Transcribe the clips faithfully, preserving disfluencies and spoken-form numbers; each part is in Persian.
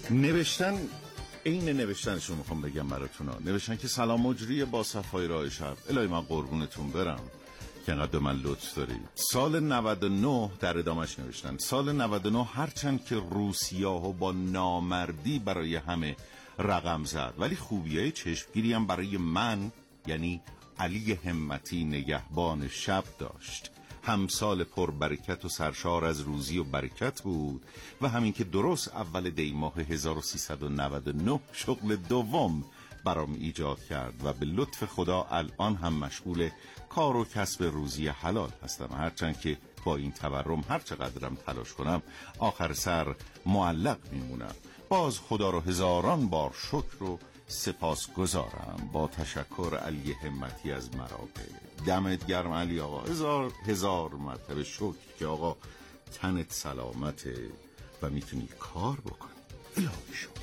نوشتن این نوشتنشو میخوام بگم براتون ها. نوشتن که سلام مجری با صفای راه شب، الهی من قربونتون برم که انقدر به من لطف دارید. سال نود و نه در ادامش نوشتن سال نود و نه هرچند که روسیاهو با نامردی برای همه رقم زد، ولی خوبیای چشمگیری هم برای من یعنی علی همتی نگهبان شب داشت. همسال پر برکت و سرشار از روزی و برکت بود و همین که درست اول دی ماه هزار و سیصد و نود و نه شغل دوم برام ایجاد کرد و به لطف خدا الان هم مشغول کار و کسب روزی حلال هستم، هرچند که با این تورم هر چقدرم تلاش کنم آخر سر معلق میمونم. باز خدا رو هزاران بار شکر و سپاس گذارم. با تشکر علی همتی از مرابه. دمت گرم علی آقا، هزار هزار مرتبه شکر که آقا تنت سلامته و میتونی کار بکنی. الهی شکر.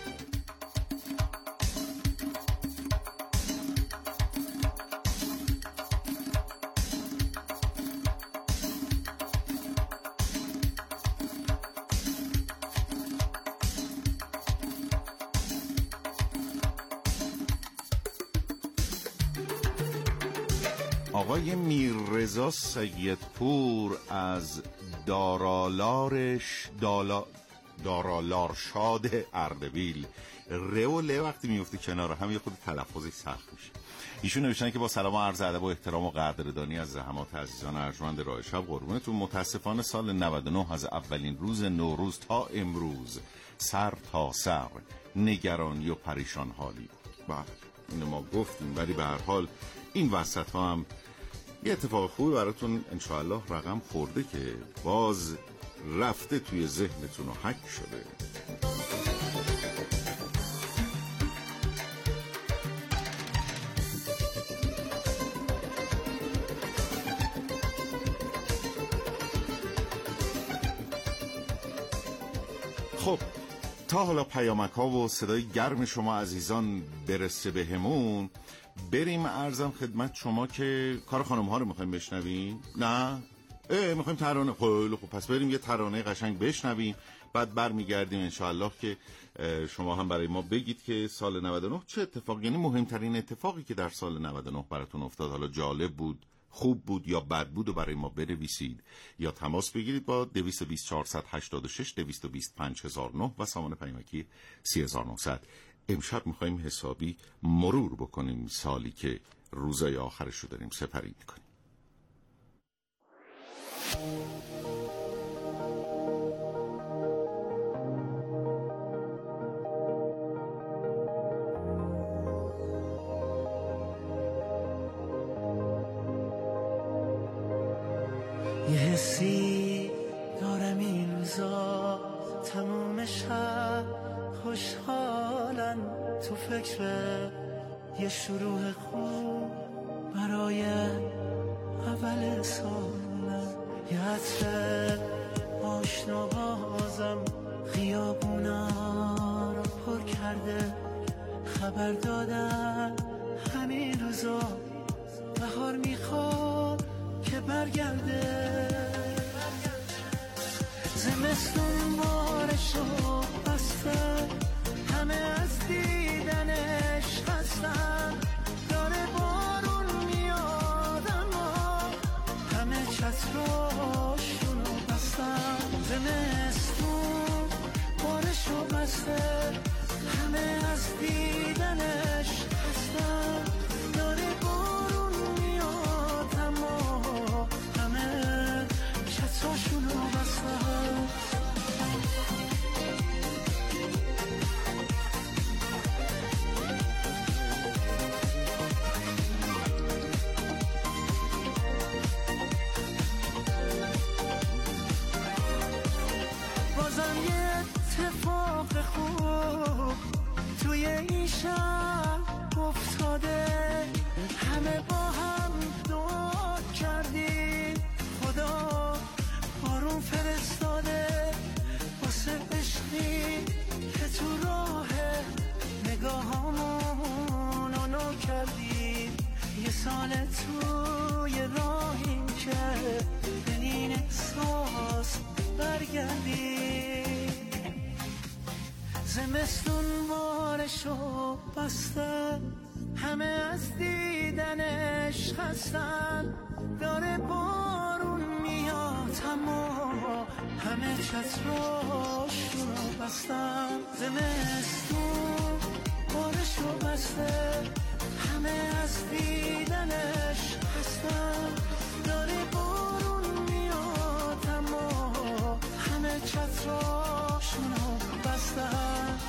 آقای میررضا سیدپور از دارالارش دالا دارالارشاد اردبیل، رئوله وقتی میفته کنار هم یه خود تلفظی سخت میشه. ایشون نوشتن که با سلام و عرض ادب و احترام و قدردانی از زحمات عزیزان ارجمند راه شب، قربونتون. متاسفانه سال نود و نه از اولین روز نوروز تا امروز سر تا سر نگرانی و پریشان حالی بود. بله اینو ما گفتیم، ولی به هر حال این وسط ها هم یه اتفاق خوبی براتون انشاءالله رقم خورده که باز رفته توی ذهنتون و حک شده. خب تا حالا پیامک ها و صدای گرم شما عزیزان برسه به همون، بریم عرضم خدمت شما که کار خانم ها رو میخوایم بشنویم. نه اه میخوایم ترانه. خیلی خب پس بریم یه ترانه قشنگ بشنویم، بعد برمیگردیم انشاءالله که شما هم برای ما بگید که سال نود و نه چه اتفاق، یعنی مهمترین اتفاقی که در سال نود و نه براتون افتاد، حالا جالب بود، خوب بود یا بد بود، و برای ما بنویسید یا تماس بگیرید با دویست و بیست چهارصد و هشتاد و شش دویست و بیست پنج هزار و نه و سامان پیمکی سی هزار و نهصد. امشب میخواییم حسابی مرور بکنیم سالی که روزای آخرش رو داریم سپری میکنیم. یه حسی دارم این روزا تموم شب خوشحالن، تو فکر یه شروع خوب برای اول سالم. یه عطر آشنا بازم خیابونا رو پر کرده، خبر دادن همین روزا بهار میخواد که برگرده. زمستون بارشو بسته، همه از دیدنش خستن، داره بارون میاد اما همه چتراشونو بستن. زمستون بارشو بسته، همه از دیدنش خستن، داره بارون میاد اما همه چتراشونو بستن. اتفاق خوب توی این شب افتاده، همه با هم دعا کردیم خدا بارون فرستاده، واسه عشقی که تو راه نگاهامونو نو کردیم. یه سال توی راهیم که به این احساس برگردیم. زمستون بارشو بسته، همه از دیدنش خستن، داره بارون میاد اما همه چتراشونو بستن. زمستون بارشو بسته، همه از دیدنش خستن، داره بارون میاد اما همه چتراشونو بستن.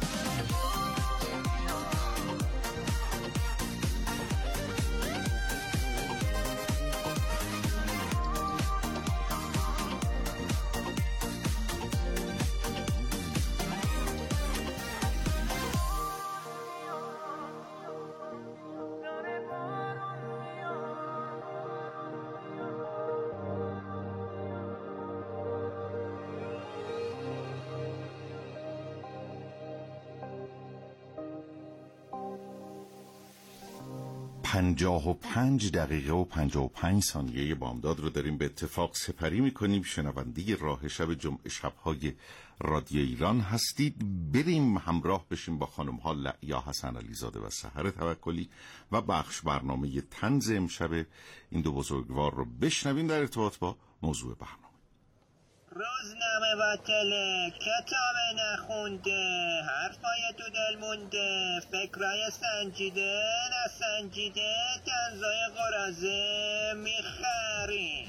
پنجاه و پنج دقیقه و پنجاه و پنج ثانیه بامداد رو داریم به اتفاق سپری میکنیم. شنونده راه شب جمعه شب‌های رادیو ایران هستید. بریم همراه بشیم با خانم ها لعیا حسن علیزاده و سحر توکلی و بخش برنامه طنز امشب این دو بزرگوار رو بشنویم در ارتباط با موضوع برنامه. روزنامه باطله، کتاب نخونده، حرفای تو دل مونده، فکرای سنجیده نسنجیده، کنزای قرازه میخری.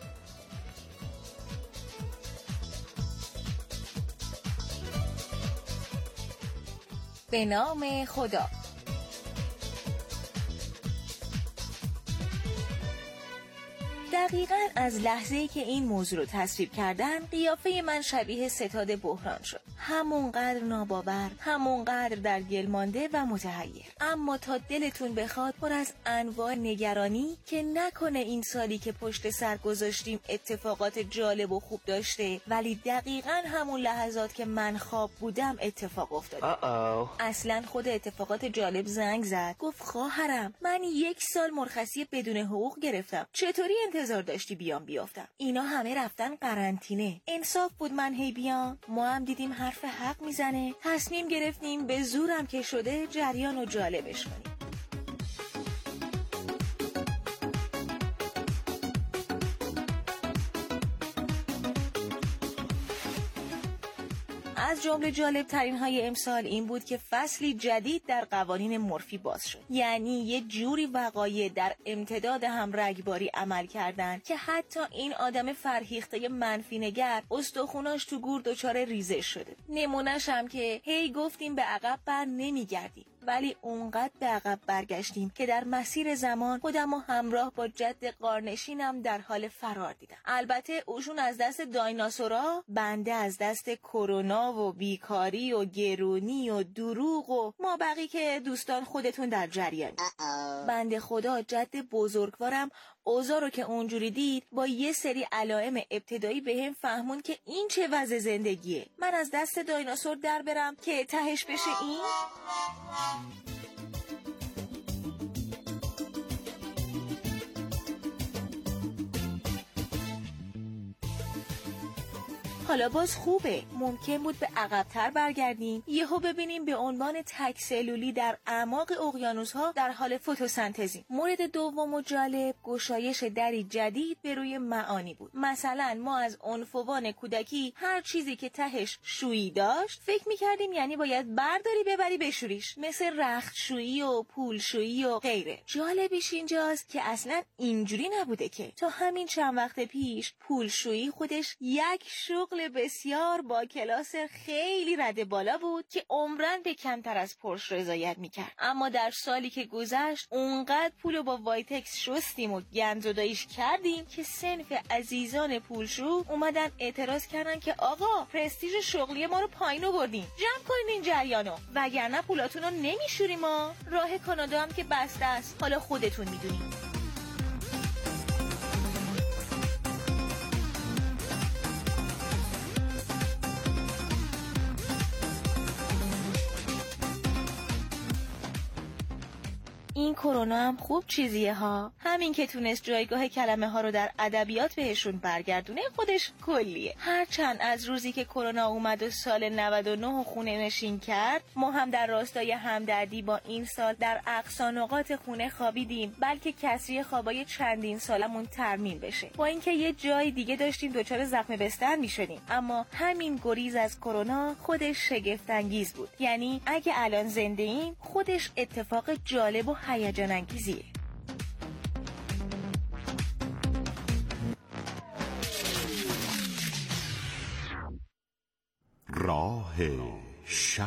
به نام خدا. دقیقاً از لحظه‌ای که این موضوع رو تصویب کردن، قیافه من شبیه ستاد بحران شد. همونقدر ناباور، همونقدر در گل مانده و متحیر. اما تا دلتون بخواد پر از انواع نگرانی که نکنه این سالی که پشت سر گذاشتیم اتفاقات جالب و خوب داشته، ولی دقیقاً همون لحظات که من خواب بودم اتفاق افتاده. اصلاً خود اتفاقات جالب زنگ زد، گفت خواهرم من یک سال مرخصی بدون حقوق گرفتم، چطوری انتظار داشتی بیام بیافتم؟ اینا همه رفتن قرنطینه. انصاف بود من هی بیام؟ ما هم دیدیم حرف حق میزنه، تصمیم گرفتیم به زورم که شده جریان رو جالبش کنیم. از جمله جالب ترین های امسال این بود که فصلی جدید در قوانین مورفی باز شد. یعنی یه جوری وقایع در امتداد هم رگباری عمل کردن که حتی این آدم فرهیخته منفی نگر استخوناش تو گور دچار ریزش شده. نمونه‌ش هم که هی گفتیم به عقب بر نمیگردیم، ولی اونقدر به عقب برگشتیم که در مسیر زمان خودمو همراه با جد قارنشینم در حال فرار دیدم. البته اوشون از دست دایناسورا، بنده از دست کرونا و بیکاری و گرونی و دروغ و ما بقی که دوستان خودتون در جریان. بنده خدا جد بزرگوارم اوضاع رو که اونجوری دید با یه سری علائم ابتدایی به هم فهمون که این چه وضع زندگیه. من از دست دایناسور در برم که تهش بشه این؟ حالا باز خوبه، ممکن بود به عقب‌تر برگردیم، یهو ببینیم به عنوان تک سلولی در اعماق اقیانوس‌ها در حال فتوسنتزی. مورد دوم و جالب گشایش دری جدید به روی معانی بود. مثلا ما از عنفوان کودکی هر چیزی که تهش شویی داشت فکر می‌کردیم یعنی باید برداری ببری بشوریش، مثل رختشویی و پولشویی و غیره. جالبیش اینجاست که اصلا اینجوری نبوده که تا همین چند وقت پیش پولشویی خودش یک شغل بسیار با کلاس خیلی رده بالا بود که عمرن به کمتر از پرش رضایت میکرد. اما در سالی که گذشت اونقدر پولو با وایتکس شستیم و گندزداییش کردیم که صنف عزیزان پولشو اومدن اعتراض کردن که آقا پرستیژ شغلی ما رو پایین آوردین، جمع کنین این جریانو وگرنه پولاتون رو نمیشوریم. ما راه کانادا هم که بسته است، حالا خودتون میدونین. این کرونا هم خوب چیزیه ها، همین که تونست جایگاه کلمه ها رو در ادبیات بهشون برگردونه خودش کلیه. هرچند از روزی که کرونا اومد و سال نود و نه خونه نشین کرد، ما هم در راستای همدردی با این سال در اقصا نقاط خونه خوابیدیم، بلکه کسری خوابای چندین سالمون ترمیم بشه. با اینکه یه جای دیگه داشتیم دچار زخم بستر میشدیم، اما همین گریز از کرونا خودش شگفت انگیز بود. یعنی اگه الان زنده ایم خودش اتفاق جالب و هیجان انگیزیه. راه شب.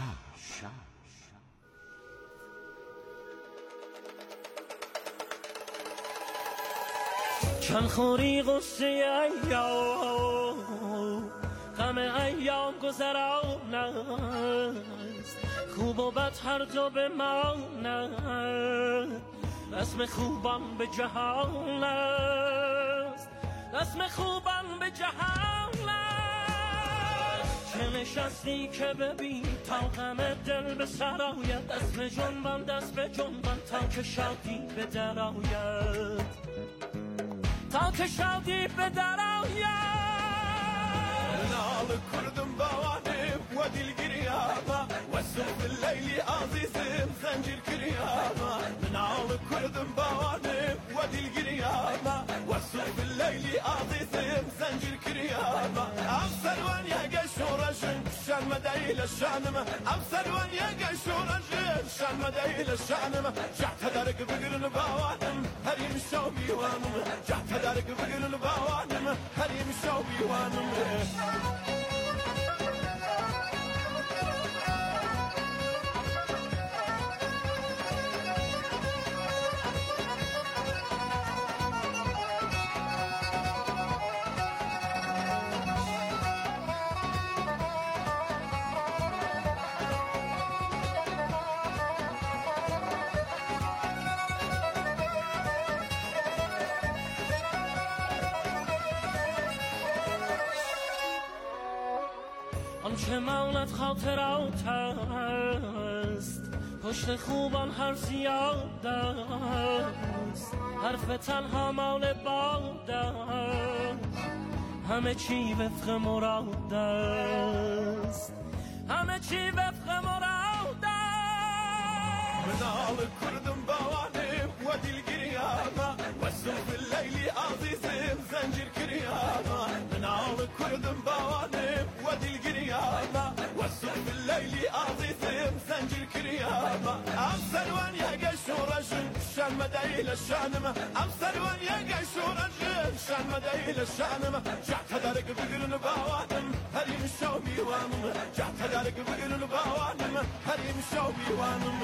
چند خوری غصه ایام، غم ایام گذران است، خوب و بد هر دو بماند، رسم خوبان به جهان است، رسم خوبان به جهان است. چه نشستی که ببین تا غم دل به سر آید، دست به جنبان دست به جنبان تا که شادی به در آید، تا که شادی به در آید. نال کردم بوانم و دلگریاما و صبح اللیلی عزیزم زنجیر کریاما. نال کردم بوانم و دلگریاما و صبح اللیلی عزیزم زنجیر کریاما. افسر وان یگه شورشن شن مدیل شانم، افسر وان یگه شورشن شن مدیل شانم. جهت درک بگرن بوانم هریم شو بیوانم، جهت درک بگرن بوانم هریم شو بیوانم. آنچه ماند خاطرات است، پشت خوبان هر زیاد است، حرف تنها مال باد است، همه چی وفق مراد است، همه چی وفق مراد است. منال کردم بوانم و دلگریاما و صبح اللیلی عزیزم زنجیر کریاما. منال کردم بوانم و دلگریاما و صبح اللیلی عزیزم زنجیر کریاما. افسر وان یگه شورشن شن مدیل شانم، افسر وان یگه شورشن شن مدیل شانم. جهت درک بگرن بوانم هریم شو بیوانم، جهت درک بگرن بوانم هریم شو بیوانم.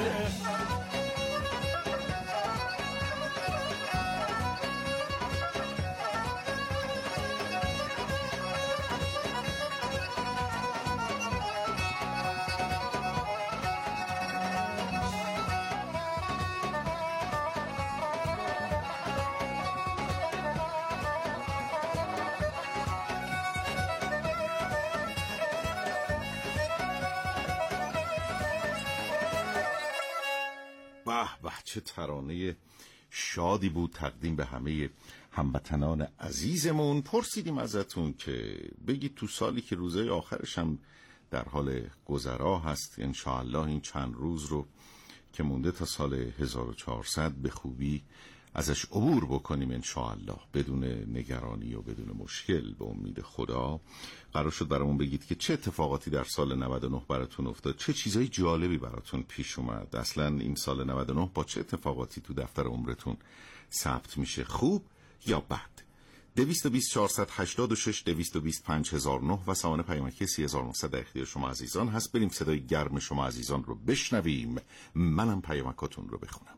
به به، چه ترانه شادی بود تقدیم به همه هموطنان عزیزمون. پرسیدیم ازتون که بگید تو سالی که روزهای آخرش هم در حال گذرا هست، انشاءالله این چند روز رو که مونده تا سال هزار و چهارصد به خوبی ازش عبور بکنیم انشاءالله، بدون نگرانی و بدون مشکل به امید خدا. قرار شد برامون بگید که چه اتفاقاتی در سال نود و نه براتون افتاد، چه چیزای جالبی براتون پیش اومد، اصلا این سال نود و نه با چه اتفاقاتی تو دفتر عمرتون ثبت میشه، خوب یا بد. دویست و بیست چهارصد هشتاد و شش دویست و بیست پنج هزار و نه و سامانه پیامکی سی هزار و نهصد در اختیار شما عزیزان هست. بریم صدای گرم شما عزیزان رو بشنویم، منم پیامکاتون رو بخونم.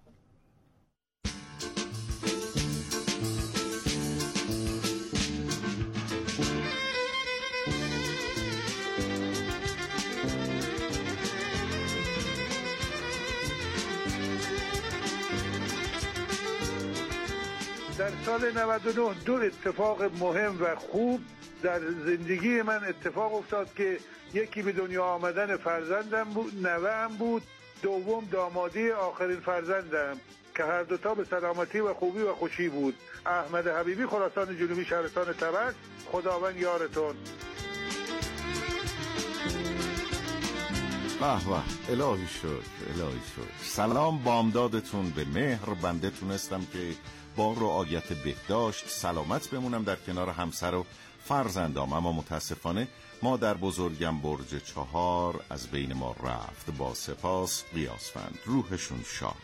در سال نود و نه دو اتفاق مهم و خوب در زندگی من اتفاق افتاد که یکی به دنیا آمدن فرزندم بود، نوه‌ام بود، دوم دامادی آخرین فرزندم که هر دوتا به سلامتی و خوبی و خوشی بود. احمد حبیبی، خراسان جنوبی، شهرستان تبت. خداوند یارتون. به به، الهی شکر، الهی شکر. سلام بامدادتون به مهر. بنده تونستم که با رعایت بهداشت سلامت بمونم در کنار همسر و فرزندام، اما متاسفانه مادر بزرگم برج چهار از بین ما رفت. با سپاس قیاسفند، روحشون شاد.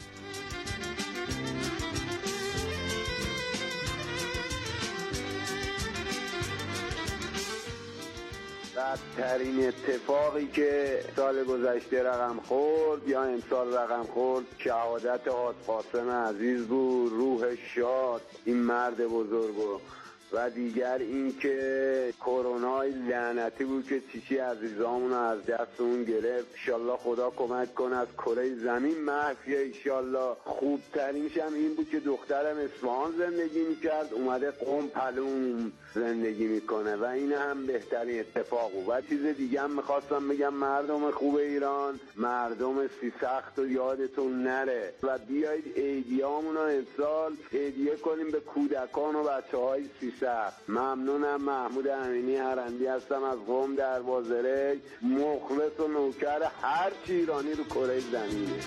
بدترین اتفاقی که سال گذشته رقم خورد یا امسال رقم خورد شهادت حاج قاسم عزیز بود. روح شاد این مرد بزرگو. و دیگر این که کرونای لعنتی بود که چیچی عزیزامون از دستمون گرفت. انشالله خدا کمک کنه از کره زمین محفیه. انشالله خوبترینش هم این بود که دخترم اصفهان زندگی میکرد، اومده قم پلوم زندگی میکنه و این هم بهترین اتفاق بود. و چیز دیگه هم میخواستم بگم، مردم خوب ایران، مردم سی سخت و یادتون نره و بیایید عیدیامون رو امسال هدیه کنیم به کودکان و بچه های سی سخت. ممنونم. محمود امینی هرندی هستم از قم در بازره، مخلص و نوکر هر چی ایرانی رو کره زمینه.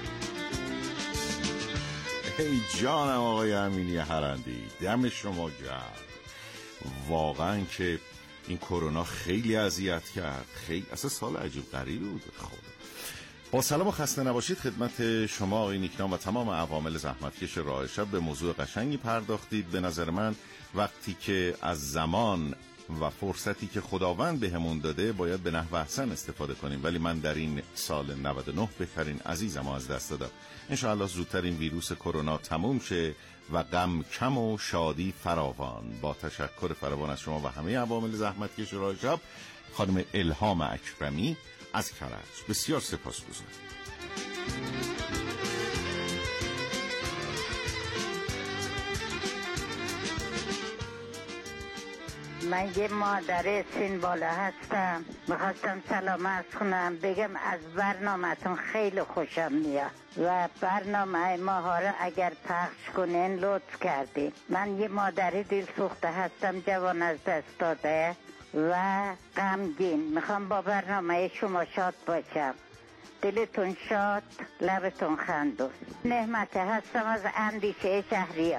ای جانم آقای امینی هرندی، دم شما گرم. واقعا که این کرونا خیلی اذیت کرد، خیلی اصلا سال عجیب غریبی بود. خب با سلام و خسته نباشید خدمت شما آقای نیکنام و تمام عوامل زحمتکش راه شب. به موضوع قشنگی پرداختید. به نظر من وقتی که از زمان و فرصتی که خداوند بهمون داده باید به نحو احسن استفاده کنیم، ولی من در این سال نود و نه بهترین عزیزم از دست دادم. انشاءالله زودتر این ویروس کرونا تموم شه و غم کم و شادی فراوان. با تشکر فراوان از شما و همه عوامل زحمتکش راه شب. خانم الهام اکرمی از کرج، بسیار سپاسگزارم. من یه مادر سین بالا هستم، میخواستم سلام عرض کنم، بگم از برنامه‌تون خیلی خوشم میاد و برنامه ما ها رو اگر پخش کنین لطف کردین. من یه مادر دل سوخته هستم، جوان از دست داده و غمگین. میخوام با برنامه شما شاد باشم. دلتون شاد، لبتون خندون. نعمت هستم از اندیشه شهریار.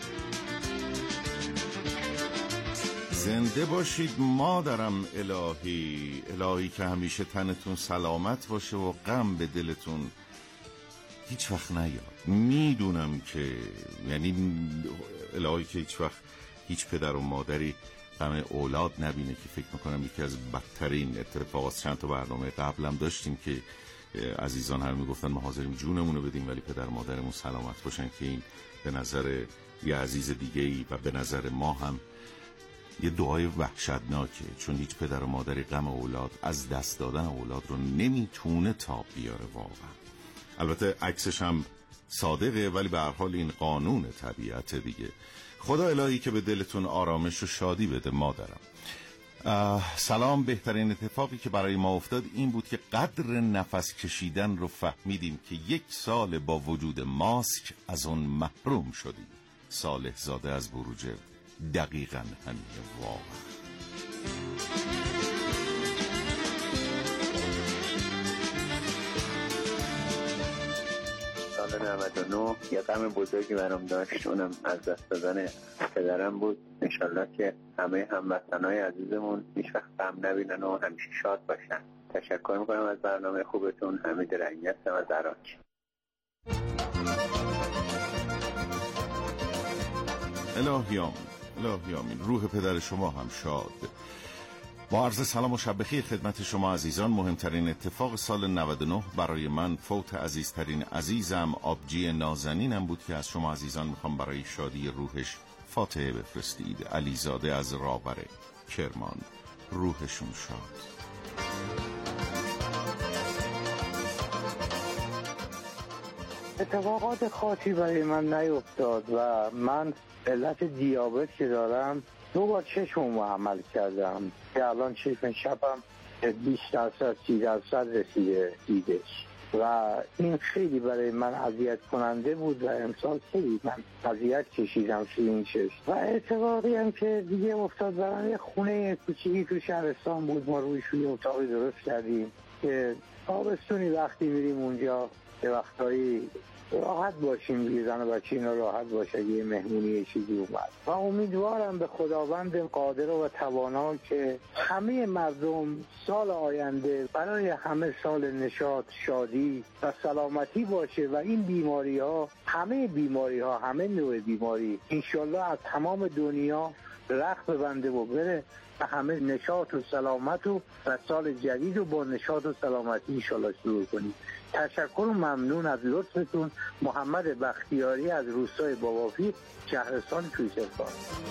زنده باشید مادرم الهی، الهی که همیشه تنتون سلامت باشه و غم به دلتون هیچ وقت نیاد. میدونم که یعنی الهی که هیچ وقت هیچ پدر و مادری غم اولاد نبینه، که فکر میکنم یکی از بدترین اتفاقات. چند تا برنامه قبلم داشتیم که عزیزان هر میگفتن ما حاضریم جونمون رو بدیم ولی پدر و مادرمون سلامت باشن، که این به نظر یه عزیز دیگه‌ای و به نظر ما هم یه دعای وحشتناکه، چون هیچ پدر و مادری غم اولاد، از دست دادن اولاد رو نمیتونه تاب بیاره واقعا. البته عکسش هم صادقه، ولی به هر حال این قانون طبیعت دیگه. خدا الهی که به دلتون آرامش و شادی بده مادرم. سلام. بهترین اتفاقی که برای ما افتاد این بود که قدر نفس کشیدن رو فهمیدیم که یک سال با وجود ماسک از اون محروم شدیم. صالح زاده از بروجرد. دقیقاً همین واقعا. سال نود و نه یه غم بزرگی برام داشت، اونم از دست دادن پدرم بود. انشالله که همه هموطنای عزیزمون هیچ وقت غم نبینن و همیشه شاد باشن. تشکر میکنم از برنامه خوبتون. حمید رنگی هستم از عراق. الهی آمین، الهی آمین. روح پدر شما هم شاد. با عرض سلام و شب بخیر خدمت شما عزیزان. مهمترین اتفاق سال نود و نه برای من فوت عزیزترین عزیزم آبجی نازنینم بود که از شما عزیزان میخوام برای شادی روحش فاتحه بفرستید. علیزاده از راوره کرمان، روحشون شاد. اتفاقات خاصی برای من نیفتاد و من علت دیابت که دارم دو بار چشمم عمل کردم که الان چشم چپم بیست درصد سی درصد رسیده دیدش و این خیلی برای من اذیت کننده بود و امسال خیلی من اذیت کشیدم توی این چشم. و اتفاقی هم که دیگه افتاد برام، یه خونه کوچیکی تو شهرستان بود، ما روی شوی اتاقی درست کردیم که تابستونی وقتی میریم اونجا یه وقتایی راحت باشیم، یه زن و بچه اینا راحت باشه یه مهمونی چیزی اومد. و امیدوارم به خداوند قادر و توانا که همه مردم سال آینده برای همه سال نشاط، شادی و سلامتی باشه و این بیماری ها، همه بیماری ها، همه نوع بیماری انشالله از تمام دنیا رخت ببنده و بره و همه نشاط و سلامت و و سال جدید رو با نشاط و سلامتی انشالله شروع کنیم. تشکر و ممنون از لطفتون. محمد بختیاری از روستای بابافی، شهرستان کوهستان.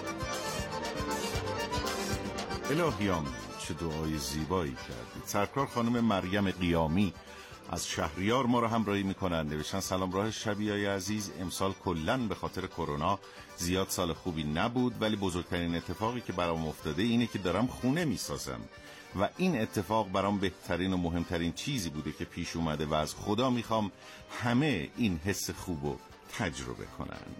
الهیام چه دعای زیبایی کردید. سرکار خانم مریم قیامی از شهریار ما رو همراهی میکنن. نوشتن سلام راه شبیه‌های عزیز، امسال کلن به خاطر کرونا زیاد سال خوبی نبود، ولی بزرگترین اتفاقی که برام افتاده اینه که دارم خونه میسازم و این اتفاق برام بهترین و مهمترین چیزی بوده که پیش اومده و از خدا میخوام همه این حس خوبو تجربه کنن.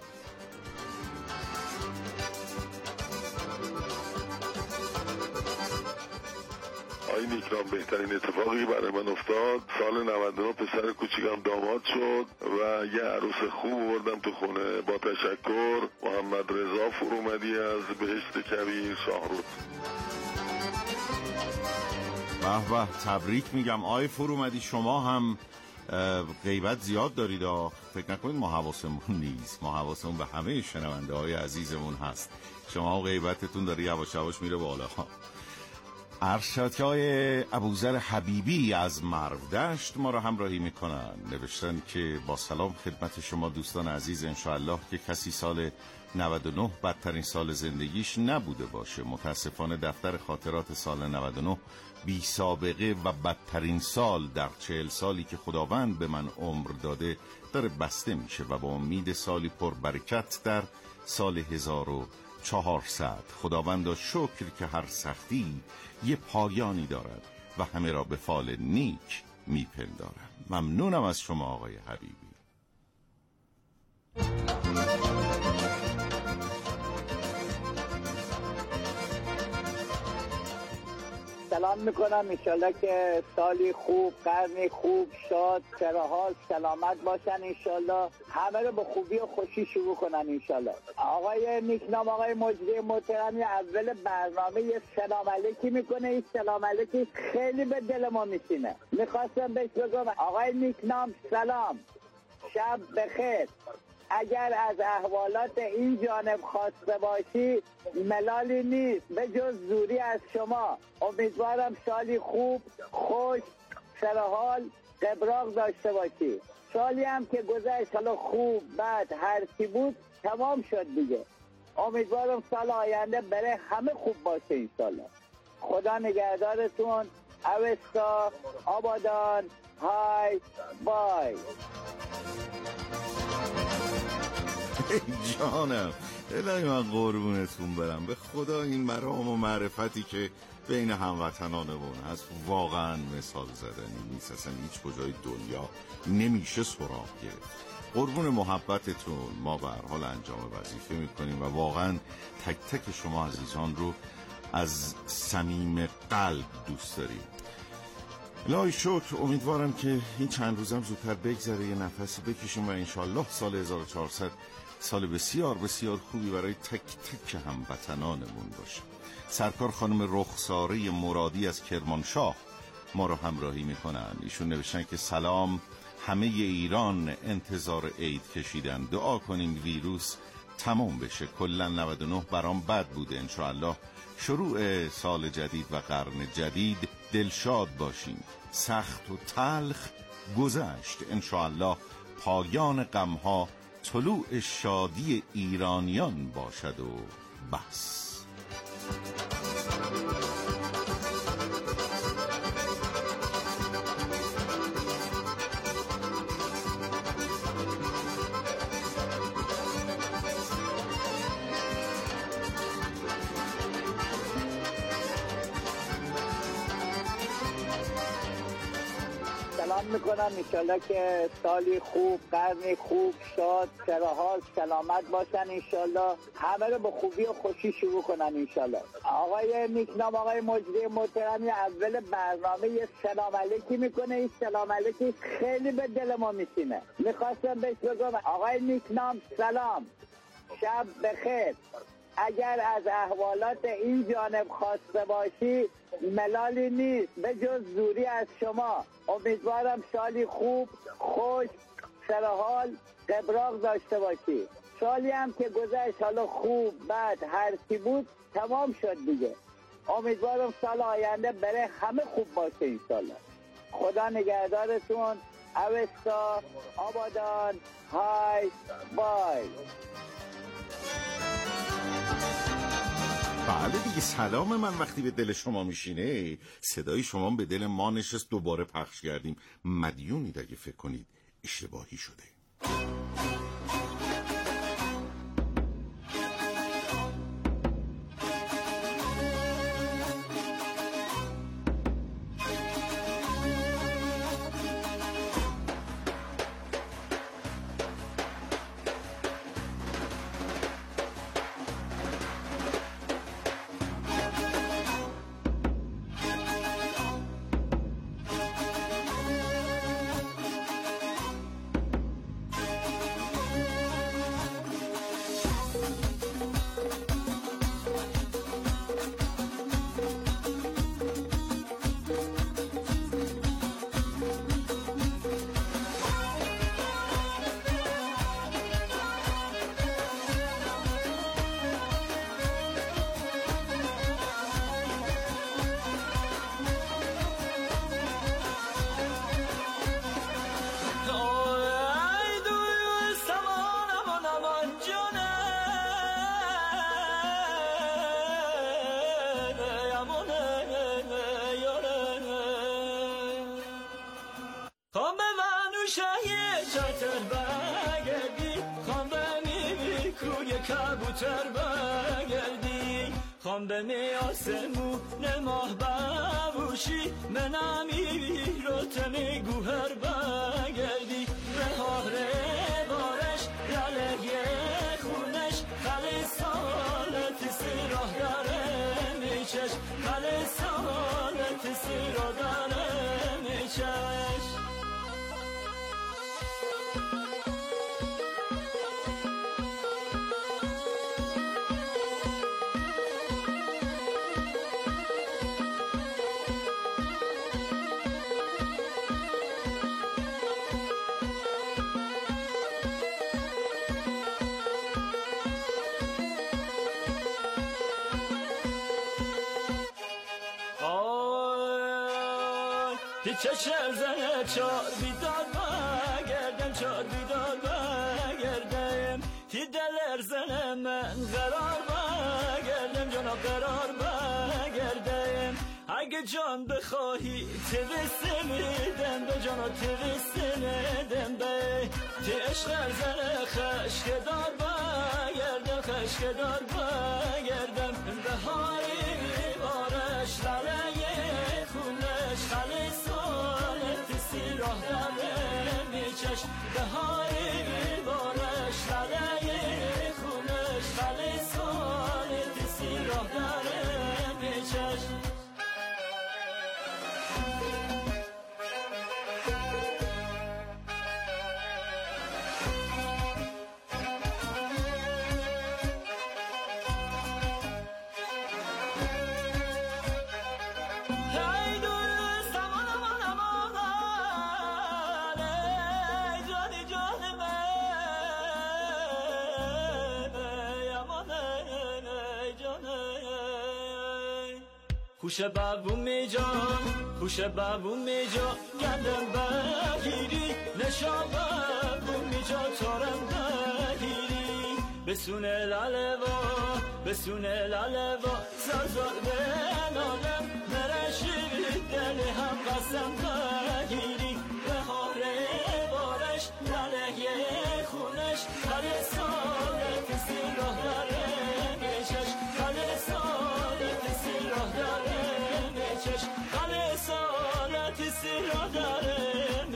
آی نیکنام، بهترین اتفاقی برای من افتاد سال نود و نه پسر کوچیکم داماد شد و یه عروس خوب آوردم تو خونه. با تشکر، محمد رضا فرومدی از بهشت کبیر، شاهرود. به به، تبریک میگم آی فرومدی. شما هم غیبت زیاد دارید، فکر نکنید ما حواسمون نیست، ما حواسمون به همه شنونده های عزیزمون هست. شما غیبتتون داره یواش یواش میره بالا. ارشد های ابوذر حبیبی از مرودشت ما را همراهی میکنن. نوشتن که با سلام خدمت شما دوستان عزیز، انشاءالله که کسی سال نود و نه بدترین سال زندگیش نبوده باشه. متاسفانه دفتر خاطرات سال نود و نه بی سابقه و بدترین سال در چهل سالی که خداوند به من عمر داده داره بسته میشه و با امید سالی پر برکت در سال هزار و چهارصد. خداوند شکر که هر سختی یه پایانی دارد و همه را به فال نیک میپندارم. ممنونم از شما آقای حبیبی. سلام میکنم، انشالله که سالی خوب، قرنی خوب، شاد، سرحال، سلامت باشن انشالله، همه رو به خوبی و خوشی شروع کنن انشالله. آقای نیکنام، آقای مجری محترمی اول برنامه یه سلام علیکی میکنه، این سلام علیکی خیلی به دل ما میشینه. میخواستم بهش بگم آقای نیکنام سلام، شب بخیر. اگر از احوالات این جانب خواسته باشی ملالی نیست به جز زوری از شما. امیدوارم سالی خوب، خوش، سرحال، قبراق داشته باشی. سالی هم که گذشت حالا خوب بد هر چی بود تمام شد دیگه. امیدوارم سال آینده برای همه خوب باشه انشالله. خدا نگهدارتون. اوستا، آبادان، های بای. ای جانم، الهی من قربونتون برم. به خدا این مرام و معرفتی که بین هموطنانمون هست واقعا مثال زدنی نیست. اصلا هیچ کجای دنیا نمیشه سراغ گرفت. قربون محبتتون ما به هر حال انجام وظیفه میکنیم و واقعا تک تک شما عزیزان رو از صمیم قلب دوست داریم. الهی شکر. امیدوارم که این چند روزم زودتر بگذره، یه نفسی بکشیم و انشالله سال هزار و چهارصد سال بسیار بسیار خوبی برای تک تک هموطنانمون باشه. سرکار خانم رخساره مرادی از کرمانشاه ما رو همراهی میکنن. ایشون نوشتن که سلام، همه ایران انتظار عید کشیدن، دعا کنیم ویروس تمام بشه. کلا نود و نه برام بد بوده، انشاءالله شروع سال جدید و قرن جدید دلشاد باشیم. سخت و تلخ گذشت، انشاءالله پایان غمها طلوع شادی ایرانیان باشد و بس. سلام میکنم. انشالله که سالی خوب، قرنی خوب، شاد، سرحال، سلامت باشن انشالله. همه رو به خوبی و خوشی شروع کنن انشالله. آقای نیکنام، آقای مجری محترمی، اول برنامه یه سلام علیکی میکنه. این سلام علیکی خیلی به دل ما میشینه. میخواستم بهش بگم آقای نیکنام سلام، شب بخیر. اگر از احوالات این جانب خواسته باشی ملالی نیست به جز زوری از شما. امیدوارم سالی خوب، خوش، سرحال، قبراق داشته باشی. سالی هم که گذشت حالا خوب، بد، هر چی بود تمام شد دیگه. امیدوارم سال آینده بره همه خوب باشه انشالله. خدا نگهدارتون. اوستا، آبادان، های، بای. بله دیگه، سلام من وقتی به دل شما میشینه صدای شما به دل ما نشست. دوباره پخش کردیم. مدیونید اگه فکر کنید اشتباهی شده. کبوتر برگردی خان به می آسمون ماه ببوشی منمی رو تنی گوهر برگردی بهاره بارش لالگه خونش خلی سالت سی راه داره میچش خلی سالت سی راه داره میچش. چشم زنه چار بیدار بگردم چار بیدار بگردم تی دلر زنه من قرار بگردم جانا قرار بگردم اگه جان بخواهی توسته میدم به جانا توسته میدم به تی عشق زنه خشک دار بگردم خشک دار بگردم بهاری بارش لعله خونش خلی سالت سی راه داره میچش بهاری بارش لعله خونش خلی سالت سی راه داره میچش. خوش بابو میجان خوش بابو میجان گندم بگیری نشان بابو میجان تارم بگیری بسونه لاله و بسونه لاله و زازار بنالم مرشی دل هم قسم بگیری بهاره بارش لاله خونش هر سالت سی راه داره میچش هر سالت سی راه داره خاله سالت سی را داره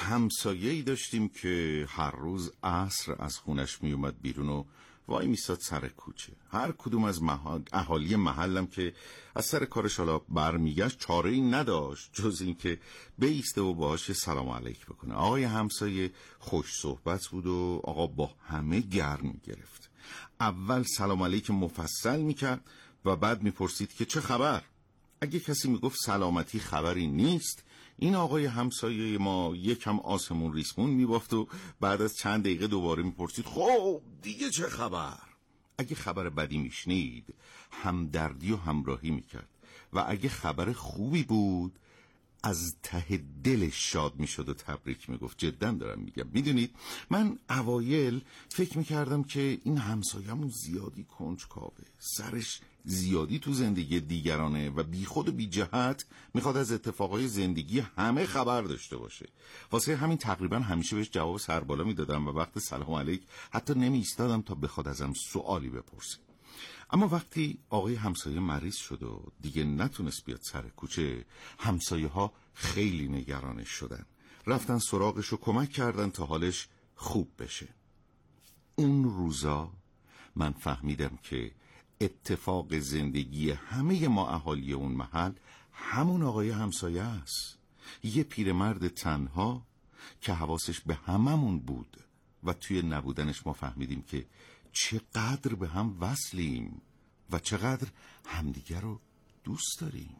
همسایه‌ای داشتیم که هر روز عصر از خونش می اومد بیرون و وای میستاد سر کوچه. هر کدوم از محل... اهالی محلم که از سر کارش حالا برمیگشت چاره‌ای نداشت جز این که بیسته و باهاش سلام علیک بکنه. آقای همسایه خوش صحبت بود و آقا با همه گرم گرفت. اول سلام علیک مفصل میکرد و بعد میپرسید که چه خبر. اگه کسی میگفت سلامتی خبری نیست، این آقای همسایه ما یکم آسمون ریسمون میبافت و بعد از چند دقیقه دوباره میپرسید خب دیگه چه خبر. اگه خبر بدی میشنید همدردی و همراهی میکرد و اگه خبر خوبی بود از ته دلش شاد میشد و تبریک میگفت. جدا دارم میگم. میدونید من اوایل فکر میکردم که این همسایه‌مون زیادی کنجکاوه، سرش زیادی تو زندگی دیگرانه و بی خود و بی جهت میخواد از اتفاقای زندگی همه خبر داشته باشه. واسه همین تقریبا همیشه بهش جواب سربالا میدادم و وقت سلام علیک حتی نمی ایستادم تا بخواد ازم سوالی بپرسه. اما وقتی آقای همسایه مریض شد و دیگه نتونست بیاد سر کوچه، همسایه ها خیلی نگرانش شدن. رفتن سراغش و کمک کردن تا حالش خوب بشه. اون روزا من فهمیدم که اتفاق زندگی همه ما اهالی اون محل همون آقای همسایه است. یه پیرمرد تنها که حواسش به هممون بود و توی نبودنش ما فهمیدیم که چقدر به هم وصلیم و چقدر همدیگر رو دوست داریم.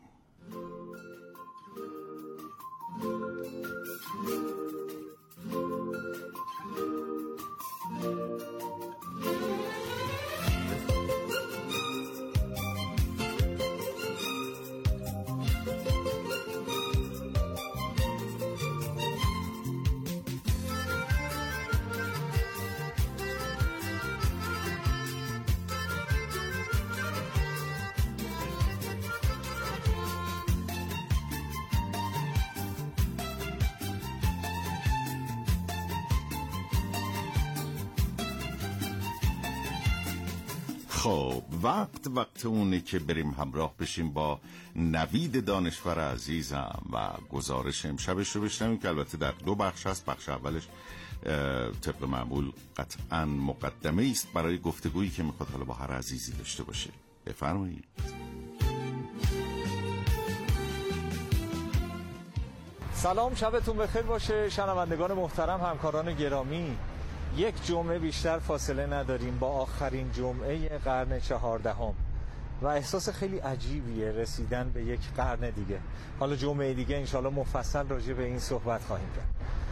خب وقت وقت اونه که بریم همراه بشیم با نوید دانشور عزیزم و گزارش امشبش رو بشنویم که البته در دو بخش هست. بخش اولش طبق معمول قطعا مقدمه است برای گفتگویی که میخواد حالا با هر عزیزی داشته باشه. بفرمایید. سلام، شبتون بخیر باشه شنوندگان محترم، همکاران گرامی. یک جمعه بیشتر فاصله نداریم با آخرین جمعه قرن چهاردهم و احساس خیلی عجیبیه رسیدن به یک قرن دیگه. حالا جمعه دیگه انشالله مفصل راجع به این صحبت خواهیم کرد.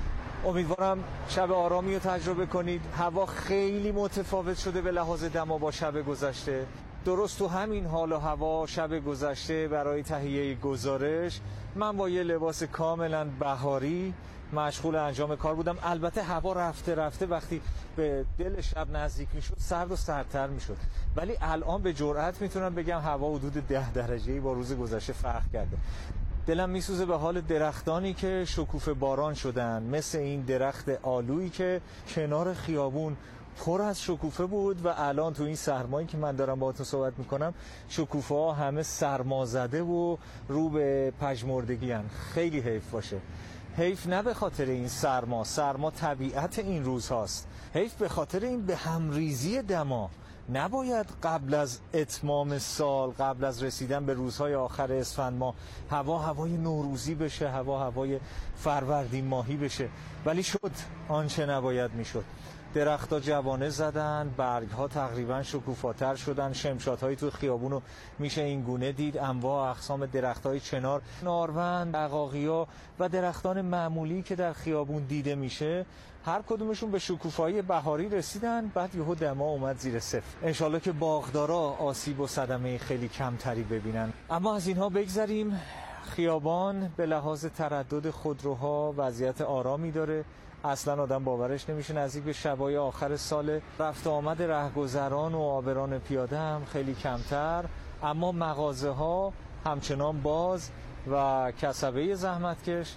امیدوارم شب آرامی رو تجربه کنید. هوا خیلی متفاوت شده به لحاظ دما با شب گذشته. درست تو همین حال و هوا شب گذشته برای تهیه گزارش من با یه لباس کاملا بهاری مشغول انجام کار بودم. البته هوا رفته رفته وقتی به دل شب نزدیک میشد سرد و سردتر میشد، ولی الان به جرئت میتونم بگم هوا حدود ده درجه‌ای با روز گذشته فرق کرده. دلم میسوزه به حال درختانی که شکوفه باران شدن، مثل این درخت آلویی که کنار خیابون پر از شکوفه بود و الان تو این سرمایی که من دارم باهاتون صحبت میکنم شکوفه ها همه سرما زده و رو به پژمردگی ان. خیلی حیف باشه. حیف نه به خاطر این سرما، سرما طبیعت این روز هاست. حیف به خاطر این به همریزی دما. نباید قبل از اتمام سال، قبل از رسیدن به روزهای آخر اسفند ماه هوا هوای نوروزی بشه، هوا هوای فروردین ماهی بشه، ولی شد آنچه نباید میشد. درخت‌ها جوانه زدن، برگ‌ها تقریباً شکوفاتر شدن، شمشادهایی تو خیابونو میشه این گونه دید. انواع اقسام درخت‌های چنار، ناروند، عقاقیا و درختان معمولی که در خیابون دیده میشه هر کدومشون به شکوفایی بهاری رسیدن. بعد یهو دما اومد زیر صفر. انشالله که باغدارا آسیب و صدمه خیلی کمتری ببینن. اما از اینها بگذریم. خیابان به لحاظ تردد خودروها وضعیت آرامی داره. اصلا آدم باورش نمیشه نزدیک به شبای آخر سال. رفت آمد رهگذران و عابران پیاده هم خیلی کمتر، اما مغازه ها همچنان باز و کسبه زحمتکش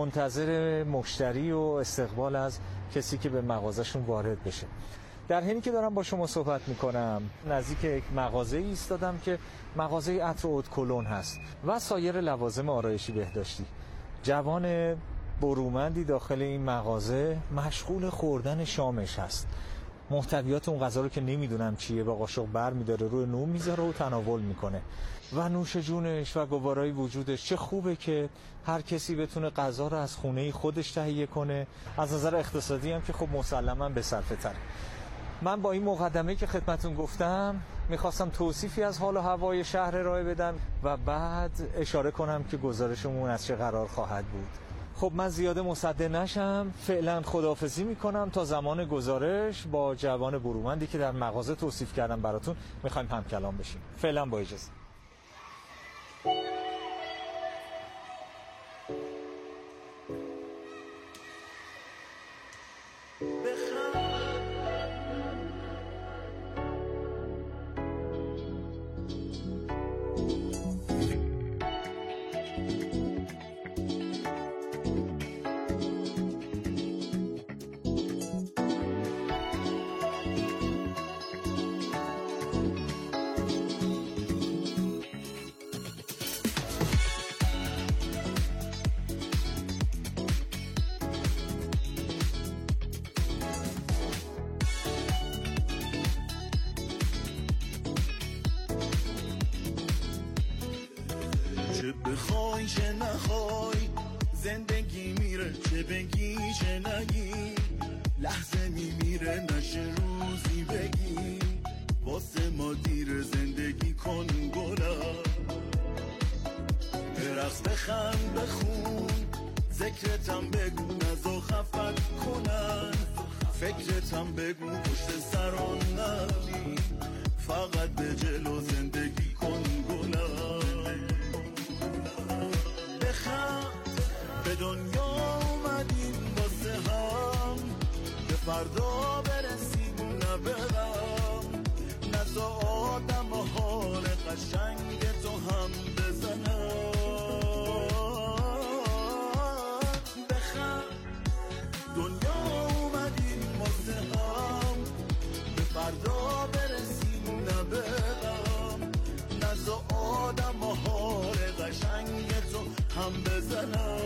منتظر مشتری و استقبال از کسی که به مغازهشون وارد بشه. در حینی که دارم با شما صحبت میکنم نزدیک یک مغازه ایستادم که مغازه عطر اود کلون هست و سایر لوازم آرایشی بهداشتی. جوان برومندی داخل این مغازه مشغول خوردن شامش هست. محتویات اون غذا رو که نمیدونم چیه با قاشق بر میداره روی نون میذاره و تناول میکنه و نوش جونش و گوارای وجودش. چه خوبه که هر کسی بتونه غذا رو از خونه خودش تهیه کنه، از نظر اقتصادی هم که خب مسلماً به صرفه تره. من با این مقدمه که خدمتون گفتم میخواستم توصیفی از حال و هوای شهر ارائه بدم و بعد اشاره کنم که گزارشمون از چه قرار خواهد بود. خب من زیاده مصدق نشم، فعلا خداحافظی میکنم تا زمان گزارش با جوان برومندی که در مغازه توصیف کردم براتون میخوایم هم کلام بشیم. فعلا با اجازه. چه بخوای چه نخوای زندگی میره، چه بگی چه نگی لحظه میمیره، نشه روزی بگی واسه ما دیر زندگی کن گلم. برقص بخند بخون ذکرتم بگو نزا خفت کنن، فکرتم بگو پشت سران نبی، فقط به جلو زندگی کن گلم. به دنیا اومدیم واسه هم، به فردا برسیم نه به غم، نزا آدم و حال قشنگ تو هم بزنم. بخم دنیا اومدیم واسه هم، به فردا برسیم نه به غم، نزا آدم و حال قشنگ تو هم بزنم.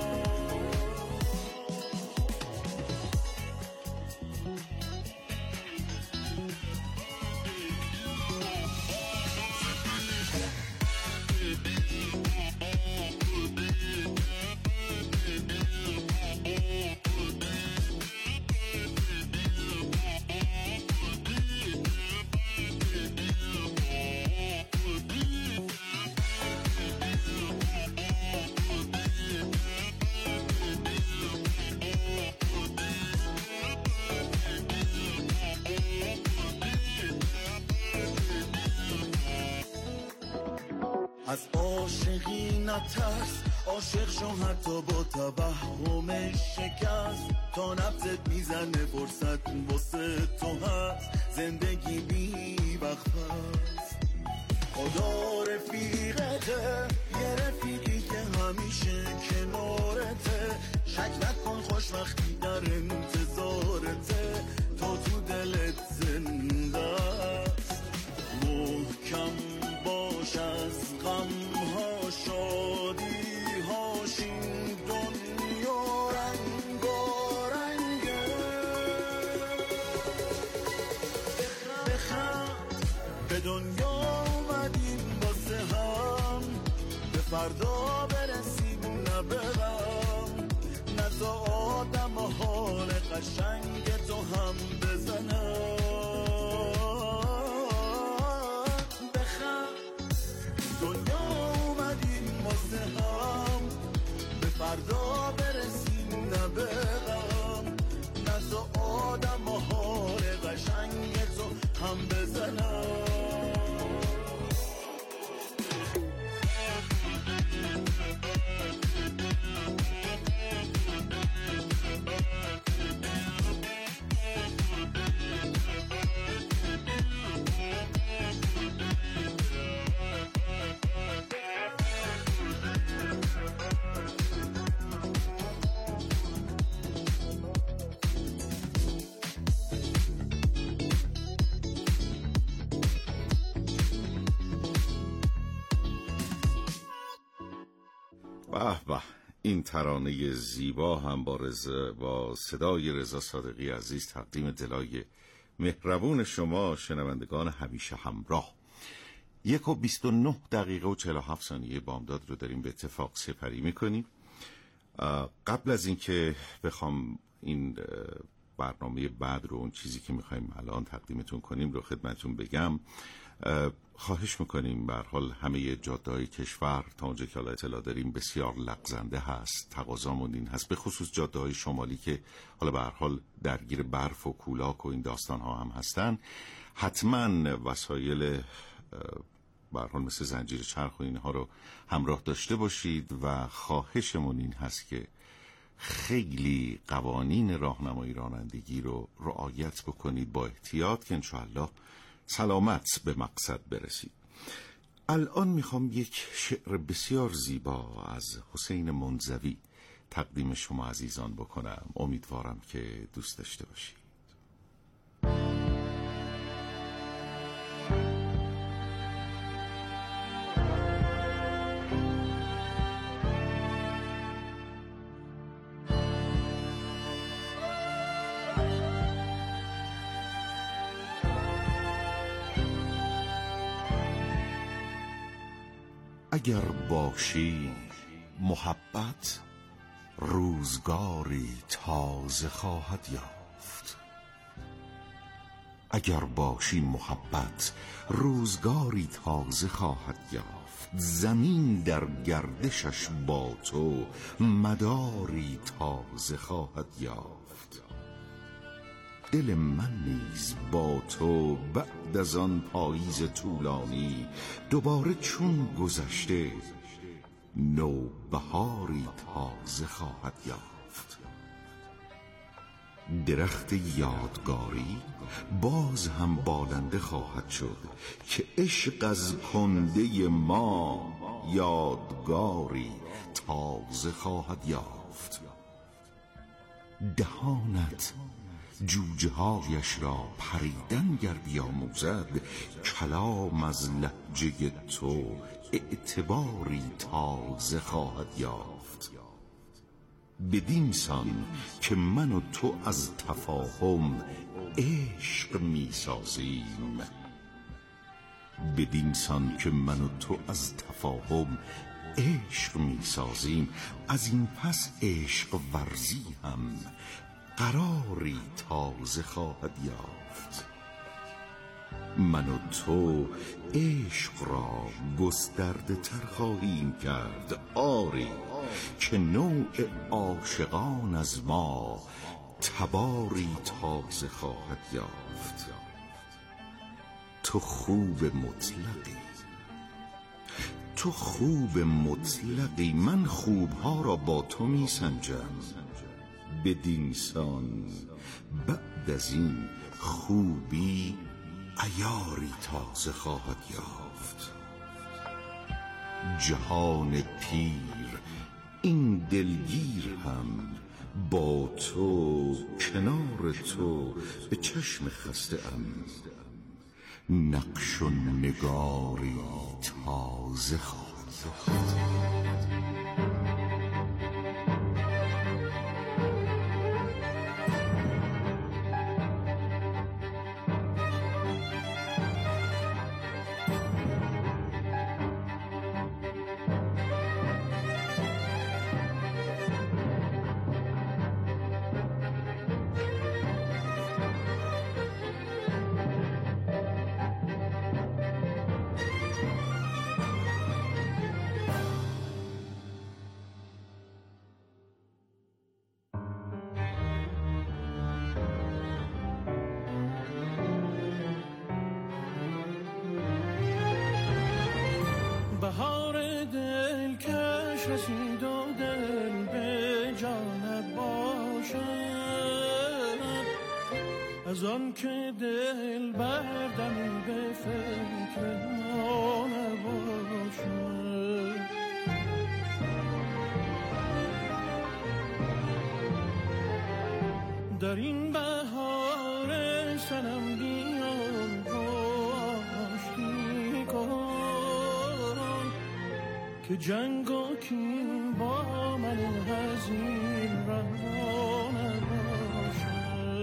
از عاشقی نترس، عاشق شو حتی با توهم شکست، تا نبضت میزنه فرصت واسه تو هست، زندگی بی وقت خدا رفیقته، یه رفیقی که همیشه کنارته، شک نکن خوشبختی در انتظارته، تا تو دلت زنده است. محکم باش از غم ها شادی هاش، این دنیا رنگارنگه. بخند به دنیا اومدیم واسه هم، به فردا برسیم نه به غم، نزا آدم و حال قشنگ تو هم بزنم. فردا برسیم نه به غم، نزا آدم و حال قشنگ تو هم بزنم. به به، این ترانه زیبا هم با, رضا با صدای رضا صادقی عزیز تقدیم دلای مهربون شما شنوندگان همیشه همراه. یک و بیست و نه دقیقه و چهل و هفت ثانیه بامداد رو داریم به اتفاق سپری میکنیم. قبل از اینکه بخوام این برنامه بعد رو، اون چیزی که میخوایم الان تقدیمتون کنیم رو خدمتون بگم، خواهش میکنیم به هر حال همه جاده‌های کشور تا اونجا که اطلاع داریم بسیار لغزنده هست، تقاضامون این هست، به خصوص جاده‌های شمالی که حالا به هر حال درگیر برف و کولاک و این داستان ها هم هستن، حتما وسایل به هر حال مثل زنجیر چرخ و اینها رو همراه داشته باشید و خواهشمون این هست که خیلی قوانین راهنمایی رانندگی رو رعایت بکنید با احتیاط که انشاءالله سلامت به مقصد برسید. الان میخوام یک شعر بسیار زیبا از حسین منزوی تقدیم شما عزیزان بکنم. امیدوارم که دوست داشته باشید. اگر باشی محبت روزگاری تازه خواهد یافت. اگر باشی محبت روزگاری تازه خواهد یافت. زمین در گردشش با تو مداری تازه خواهد یافت. دل من نیز با تو بعد از آن پاییز طولانی دوباره چون گذشته نو بهاری تازه خواهد یافت. درخت یادگاری باز هم بالنده خواهد شد که عشق از کنده ما یادگاری تازه خواهد یافت. دهانت جوجه هایش را پریدن گر بیاموزد، کلام از لهجه تو اعتباری تازه خواهد یافت. بدین سان که من و تو از تفاهم عشق می سازیم، بدین سان که من و تو از تفاهم عشق می سازیم، از این پس عشق ورزی هم قراری تازه خواهد یافت. من و تو عشق را گسترده تر خواهیم کرد، آری که نوع عاشقان از ما تباری تازه خواهد یافت. تو خوب مطلقی، تو خوب مطلقی، من خوبها را با تو می سنجم. بدین سان بعد از این خوبی عیاری تازه خواهد یافت. جهان پیر این دلگیر هم با تو کنار تو به چشم خسته ام. نقش و نگاری تازه خواهد یافت. بهار دلکش رسید و دل به جانب باشد، از آن که دل بردمی به فکر ما نباشد. در این بهار سنم بیان آشتی کن که جنگ و کین با من هزین روانه باشه.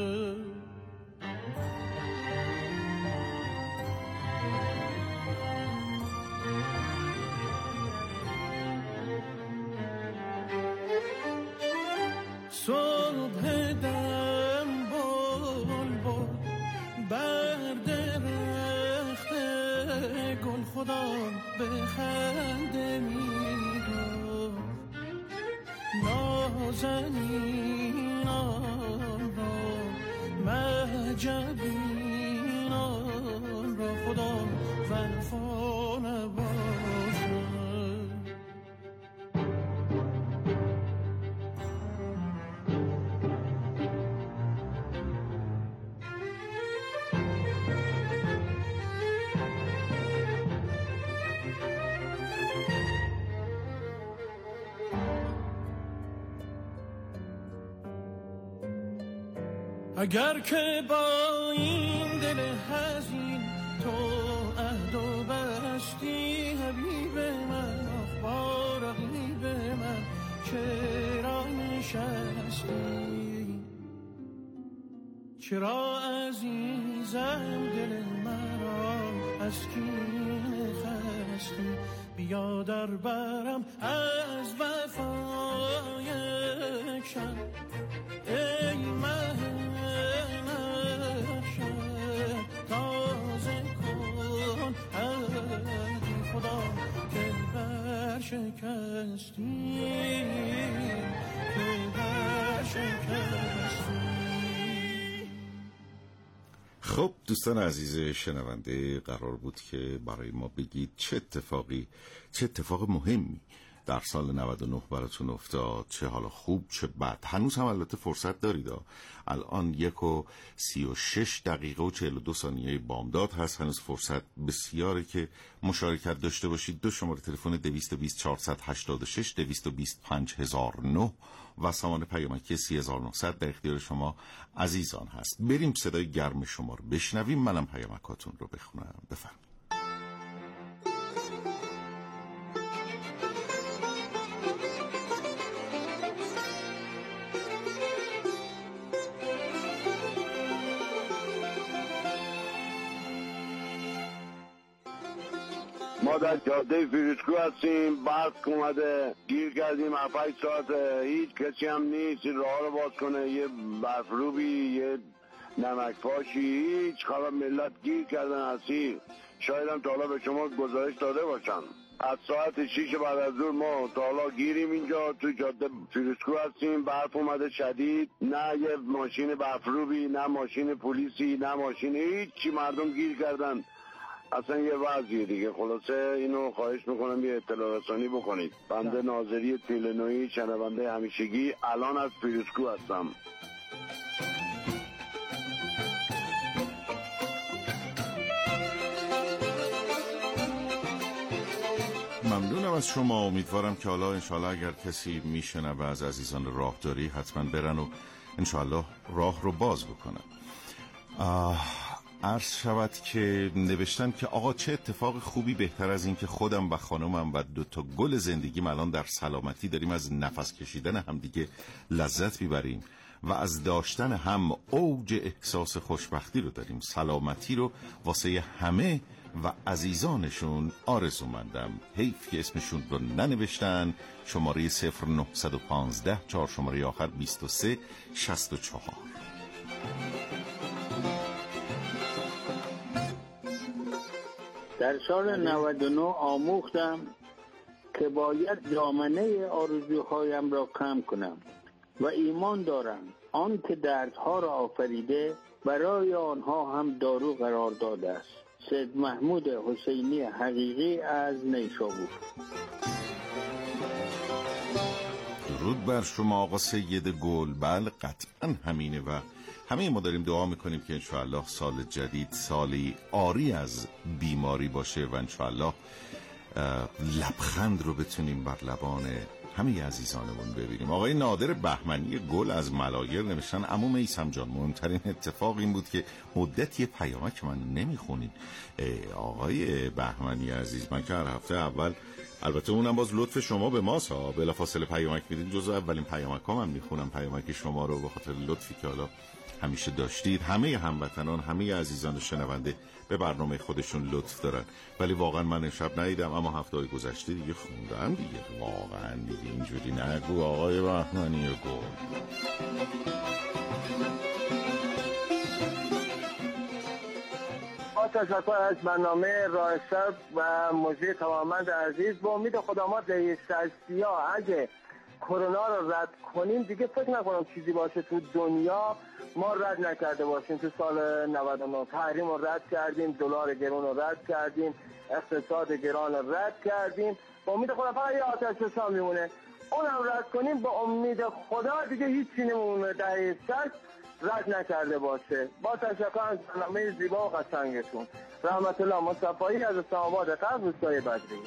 صبح دم بول بول بر درخت گل خدا به خنده میگو نازنین آن را مجبین آن را خدا وفا نباشه. اگر که با این دل حزین تو عهد و بستی حبیب من، با رقیب من چرا نشستی؟ چرا عزیزم دل مرا از کینه خستی؟ بیا در برم از وفای یک شب ای مه تازه کن عهدی خدا که برشکستی، که برشکستی. خب دوستان عزیز شنونده، قرار بود که برای ما بگید چه اتفاقی چه اتفاق مهمی در سال نود و نه براتون افتاد، چه حالا خوب چه بد. هنوز هم البته فرصت دارید، الان یک و سی و شش دقیقه و چهل و دو ثانیه بامداد هست، هنوز فرصت بسیاره که مشارکت داشته باشید. دو شماره تلفن دویست و بیست چهارصد و هشتاد و شش دویست و بیست پنج هزار و نه و سامان پیامکی سی هزار و نهصد در اختیار شما عزیزان هست. بریم صدای گرم شما رو بشنویم، منم پیامکاتون رو بخونم. بفرمایید. ما در جاده فیروزکوه هستیم، برق اومده، گیر کردیم هفت هشت ساعته، هیچ کسی هم نیست راه رو باز کنه، یه برفروبی یه نمک پاشی، هیچ خبر. ملت گیر کردن اسیر. شاید هم تا حالا به شما گزارش داده باشم، از ساعت شیش بعد از ظهر ما تا حالا گیریم اینجا تو جاده فیروزکوه هستیم. برف اومده شدید، نه یه ماشین برفروبی، نه ماشین پلیسی، نه ماشین هیچی، مردم گیر کردن. اصلا یه وضعیه دیگه. خلاصه اینو خواهش میکنم یه اطلاع رسانی بکنید. بنده ناظری تلنوی، شنونده همیشگی، الان از فیروزکوه هستم. ممنونم از شما. امیدوارم که حالا انشالله اگر کسی میشنوه از عزیزان راهداری حتما برن و انشالله راه رو باز بکنن. عرض شود که نوشتن که آقا چه اتفاق خوبی، بهتر از این که خودم و خانمم و دو تا گل زندگیم الان در سلامتی داریم از نفس کشیدن هم دیگه لذت میبریم و از داشتن هم اوج احساس خوشبختی رو داریم. سلامتی رو واسه همه و عزیزانشون آرزومندم. حیف که اسمشون رو ننوشتن. شماره صفر نه یک پنج چهار شماره آخر بیست و سه شصت و چهار. در سال نود و نه آموختم که باید دامنه آرزوهایم را کم کنم و ایمان دارم آن که دردها را آفریده برای آنها هم دارو قرار داده است. سید محمود حسینی حقیقی از نیشابور. درود بر شما آقا سید گل. بله قطعا همینه و همه ما داریم دعا میکنیم که انشاءالله سال جدید سالی عاری از بیماری باشه و انشاءالله لبخند رو بتونیم بر لبان همه عزیزانمون ببینیم. آقای نادر بهمنی گل از ملایر نوشتن عمو میثم جان، مهمترین اتفاق این بود که مدتی پیامک من نمیخونین. آقای بهمنی عزیز، من که هر هفته اول، البته اونم باز لطف شما به ماست ها، بلافاصله پیامک میدین، جزو اولین پیامک ها من میخونم پیامک شما رو، به خاطر لطفی که حالا همیشه داشتید. همه هموطنان، همه عزیزان شنونده به برنامه خودشون لطف دارن، ولی واقعا من امشب ندیدم، اما هفته‌های گذشته دیگه خوندم دیگه. واقعا دیگه اینجوری نگو آقای بهمنی گل. با تشکر از برنامه رایسر و موزی توانمند عزیز، با امید خدا ما در سیاه اگه کرونا رو رد کنیم دیگه فکر نکنم چیزی باشه تو دنیا ما رد نکرده باشیم. تو سال نود و نه تحریم رو رد کردیم، دلار گرون رو رد کردیم، اقتصاد گران رو رد کردیم. با امید خدا فقط یه آتش فشان میمونه، اونم رد کنیم. با امید خدا دیگه هیچی نمونه دهه شصت رد نکرده باشه. با تشکر از برنامه زیبا و قشنگتون. رحمت الله مصطفی از اسلام آباد غرب، روستای بدری.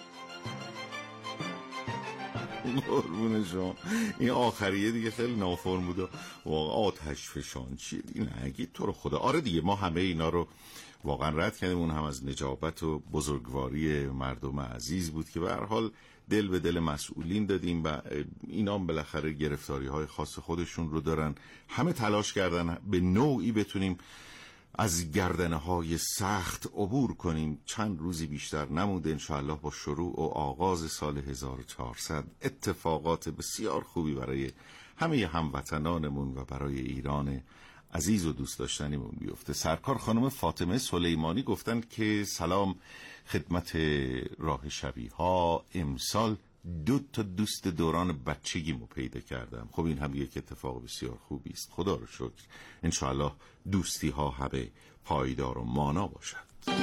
قربون شما. این آخریه دیگه خیلی نافرم بود. واقعا آتش فشان چیه دیگه نگید تو رو خدا. آره دیگه ما همه اینا رو واقعا رد کردیم، اون هم از نجابت و بزرگواری مردم عزیز بود که به هر حال دل به دل مسئولین دادیم و اینا هم بالاخره گرفتاری های خاص خودشون رو دارن. همه تلاش کردن به نوعی بتونیم از گردنه های سخت عبور کنیم. چند روزی بیشتر نمونده انشاءالله با شروع و آغاز سال هزار و چهارصد اتفاقات بسیار خوبی برای همه هموطنانمون و برای ایران عزیز و دوست داشتنیمون بیفته. سرکار خانم فاطمه سلیمانی گفتن که سلام خدمت راه شبی ها، امسال دو تا دوست دوران بچگیمو پیدا کردم. خب این هم یک اتفاق بسیار خوبی است، خدا رو شکر. انشاءالله دوستی ها همه پایدار و مانا باشد.